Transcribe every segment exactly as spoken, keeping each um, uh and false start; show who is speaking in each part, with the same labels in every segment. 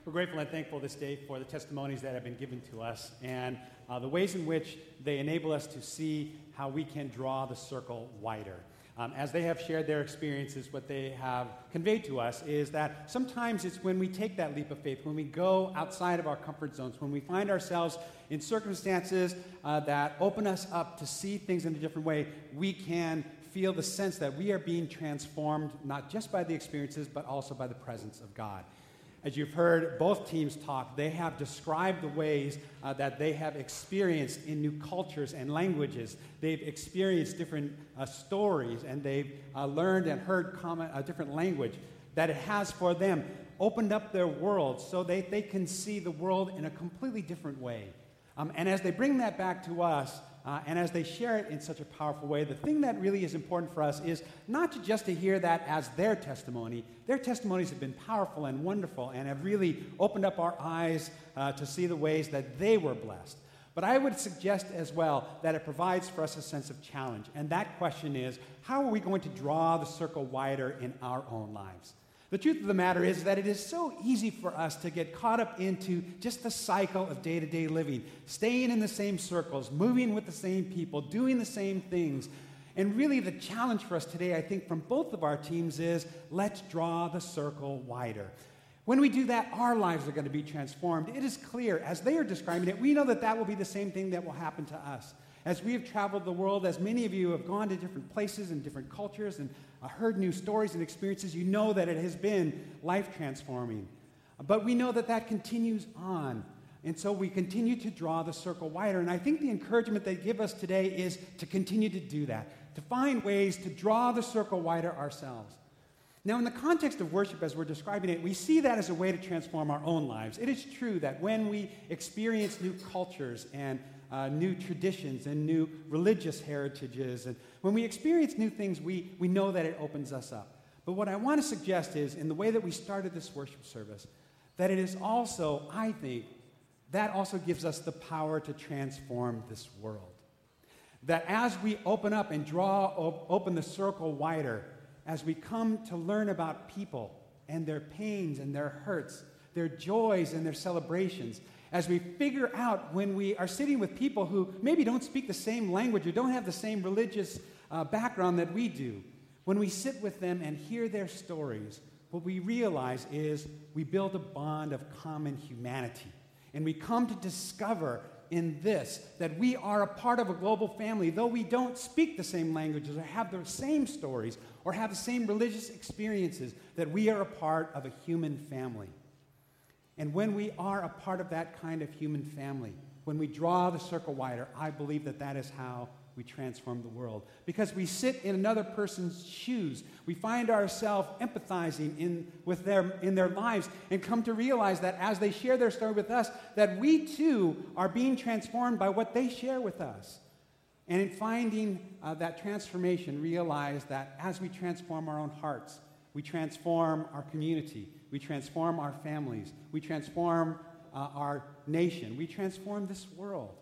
Speaker 1: We're grateful and thankful this day for the testimonies that have been given to us and uh, the ways in which they enable us to see how we can draw the circle wider. Um, as they have shared their experiences, what they have conveyed to us is that sometimes it's when we take that leap of faith, when we go outside of our comfort zones, when we find ourselves in circumstances uh, that open us up to see things in a different way, we can feel the sense that we are being transformed not just by the experiences, but also by the presence of God. As you've heard both teams talk, they have described the ways uh, that they have experienced in new cultures and languages. They've experienced different uh, stories, and they've uh, learned and heard common, a different language that it has for them opened up their world so they, they can see the world in a completely different way. Um, and as they bring that back to us, Uh, and as they share it in such a powerful way, the thing that really is important for us is not to just to hear that as their testimony. Their testimonies have been powerful and wonderful and have really opened up our eyes uh, to see the ways that they were blessed. But I would suggest as well that it provides for us a sense of challenge. And that question is, how are we going to draw the circle wider in our own lives? The truth of the matter is that it is so easy for us to get caught up into just the cycle of day-to-day living, staying in the same circles, moving with the same people, doing the same things. And really the challenge for us today, I think, from both of our teams is, let's draw the circle wider. When we do that, our lives are going to be transformed. It is clear, as they are describing it, we know that that will be the same thing that will happen to us. As we have traveled the world, as many of you have gone to different places and different cultures and uh, heard new stories and experiences, you know that it has been life-transforming. But we know that that continues on. And so we continue to draw the circle wider. And I think the encouragement they give us today is to continue to do that, to find ways to draw the circle wider ourselves. Now, in the context of worship, as we're describing it, we see that as a way to transform our own lives. It is true that when we experience new cultures and uh, new traditions and new religious heritages, and when we experience new things, we, we know that it opens us up. But what I want to suggest is, in the way that we started this worship service, that it is also, I think, that also gives us the power to transform this world. That as we open up and draw, op- open the circle wider, as we come to learn about people and their pains and their hurts, their joys and their celebrations, as we figure out when we are sitting with people who maybe don't speak the same language or don't have the same religious uh, background that we do, when we sit with them and hear their stories, what we realize is we build a bond of common humanity. And we come to discover in this that we are a part of a global family, though we don't speak the same languages or have the same stories or have the same religious experiences, that we are a part of a human family. And when we are a part of that kind of human family, when we draw the circle wider, I believe that that is how we transform the world. Because we sit in another person's shoes. We find ourselves empathizing in, with their, in their lives and come to realize that as they share their story with us, that we too are being transformed by what they share with us. And in finding uh, that transformation, realize that as we transform our own hearts, we transform our community, we transform our families, we transform uh, our nation, we transform this world.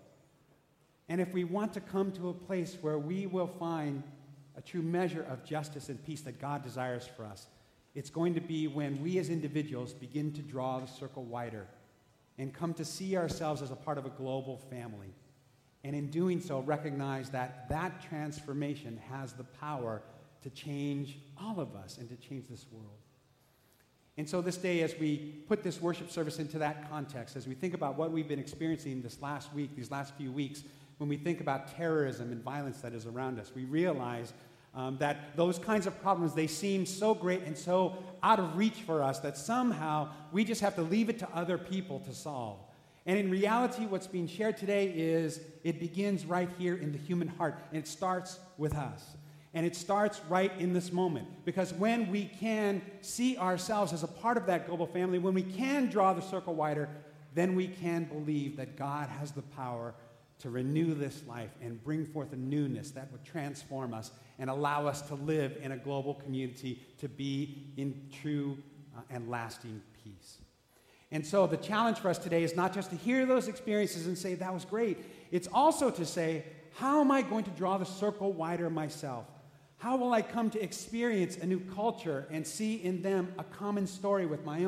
Speaker 1: And if we want to come to a place where we will find a true measure of justice and peace that God desires for us, it's going to be when we as individuals begin to draw the circle wider and come to see ourselves as a part of a global family. And in doing so, recognize that that transformation has the power to change all of us and to change this world. And so this day, as we put this worship service into that context, as we think about what we've been experiencing this last week, these last few weeks, when we think about terrorism and violence that is around us, we realize um, that those kinds of problems, they seem so great and so out of reach for us that somehow we just have to leave it to other people to solve. And in reality, what's being shared today is it begins right here in the human heart, and it starts with us. And it starts right in this moment. Because when we can see ourselves as a part of that global family, when we can draw the circle wider, then we can believe that God has the power to renew this life and bring forth a newness that would transform us and allow us to live in a global community, to be in true uh, and lasting peace. And so the challenge for us today is not just to hear those experiences and say, that was great. It's also to say, how am I going to draw the circle wider myself? How will I come to experience a new culture and see in them a common story with my own?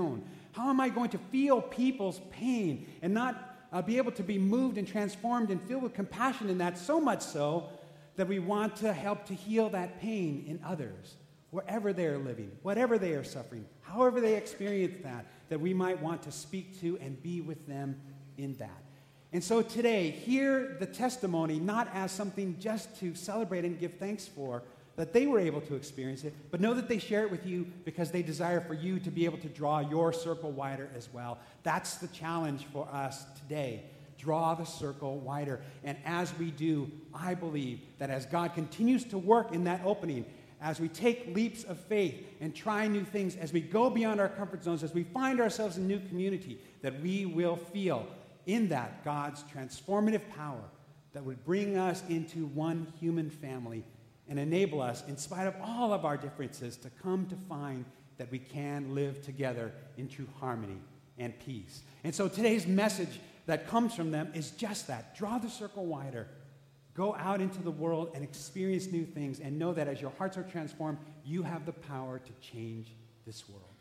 Speaker 1: How am I going to feel people's pain and not uh, be able to be moved and transformed and filled with compassion in that, so much so that we want to help to heal that pain in others, wherever they are living, whatever they are suffering, however they experience that, that we might want to speak to and be with them in that. And so today, hear the testimony not as something just to celebrate and give thanks for, that they were able to experience it, but know that they share it with you because they desire for you to be able to draw your circle wider as well. That's the challenge for us today. Draw the circle wider. And as we do, I believe that as God continues to work in that opening, as we take leaps of faith and try new things, as we go beyond our comfort zones, as we find ourselves in new community, that we will feel in that God's transformative power that would bring us into one human family and enable us, in spite of all of our differences, to come to find that we can live together in true harmony and peace. And so today's message that comes from them is just that. Draw the circle wider. Go out into the world and experience new things, and know that as your hearts are transformed, you have the power to change this world.